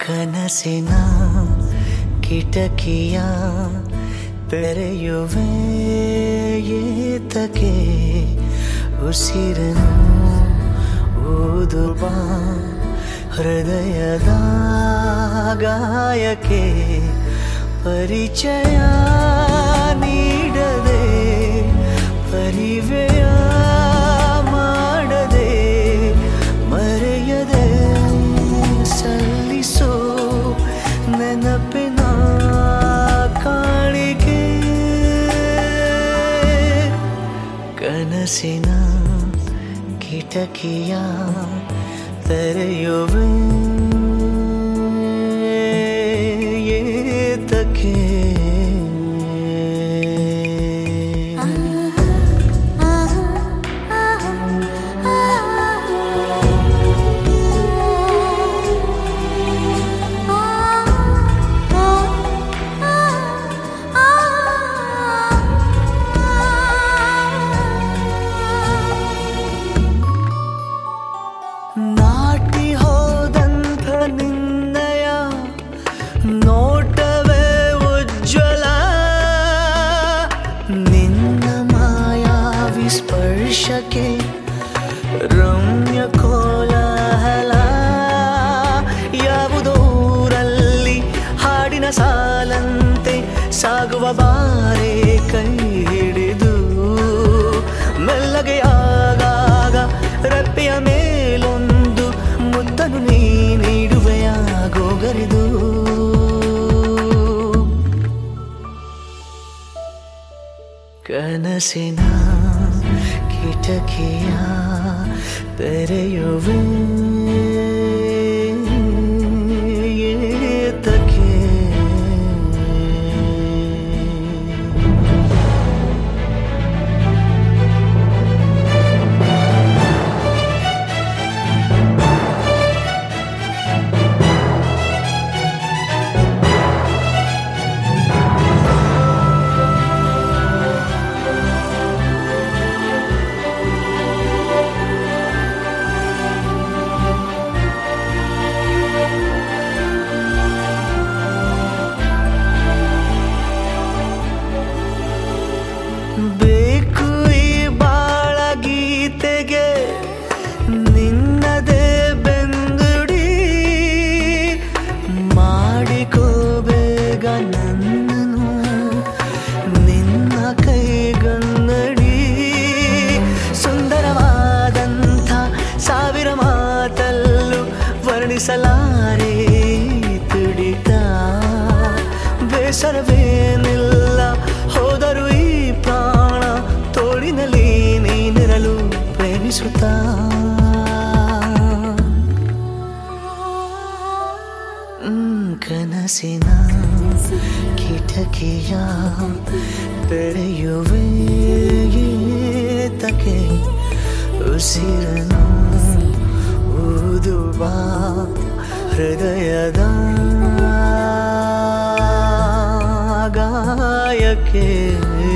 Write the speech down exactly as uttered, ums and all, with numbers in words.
ಕನಸಿನ ಕಿಟಕಿಯ ತೆರೆಯುವೆ ಏತಕ್ಕೆ ಉಸಿರನು ಊದುವ ಹೃದಯದ ಗಾಯಕ್ಕೆ ಪರಿಚಯ ನೀಡದೆ ಪರಿವೆಯ ಮಾಡದೆ ಮರೆಯದೆ ಸಲ್ಲಿಸೋ ನೆನಪಿನ ಕಾಣಿಕೆ ಕನಸಿನ ಕಿಟಕಿಯ ತೆರೆಯುವೆ ಏತಕ್ಕೆ ನಾಟಿ ಹೋದಂಥ ನಿನ್ನಯ ನೋಟವೇ ಉಜ್ವಲ ನಿನ್ನ ಮಾಯಾವಿ ಸ್ಪರ್ಶಕ್ಕೆ ರಮ್ಯ ಕೋಲಾಹಲ ಯಾವುದೂರಲ್ಲಿ ಹಾಡಿನ ಸಾಲಂತೆ ಸಾಗುವ ಬಾರೆ ಕೈ ಹಿಡಿದು ಮೆಲ್ಲಗೆ ಆಗಾಗ ರೆಪ್ಪೆಯ ಮೇಲೊಂದು ಮುದ್ದನು ನೀ ನೀಡುವೆಯಾಗೋಗರಿದು ಕನಸಿನ ಕಿಟಕಿಯ ತೆರೆಯುವೆ ಏತಕ್ಕೆ ಬೇಕು ಈ ಬಾಳ ಗೀತೆಗೆ ನಿನ್ನದೇ ಬೆಂಗುಡಿ ಮಾಡಿಕೋಬೇಗ ನನ್ನನು ನಿನ್ನ ಕೈಗನ್ನಡಿ ಸುಂದರವಾದಂಥ ಸಾವಿರ ಮಾತಲ್ಲೂ ವರ್ಣಿಸಲಾರೆ ತುಡಿತ ಬೇಸರವೇನಿಲ್ಲ ಹೋದರು ಈ ಪ್ರಾಣ ತೋಳಿನಲ್ಲಿ ನೀನಿರಲು ಪ್ರೇಮಿಸುತ್ತಾ ಕನಸಿನ ಕಿಟಕಿಯ ತೆರೆಯುವೆ ಏತಕ್ಕೆ ಉಸಿರನು ಊದುವ ಹೃದಯದ ಗಾಯಕ್ಕೆ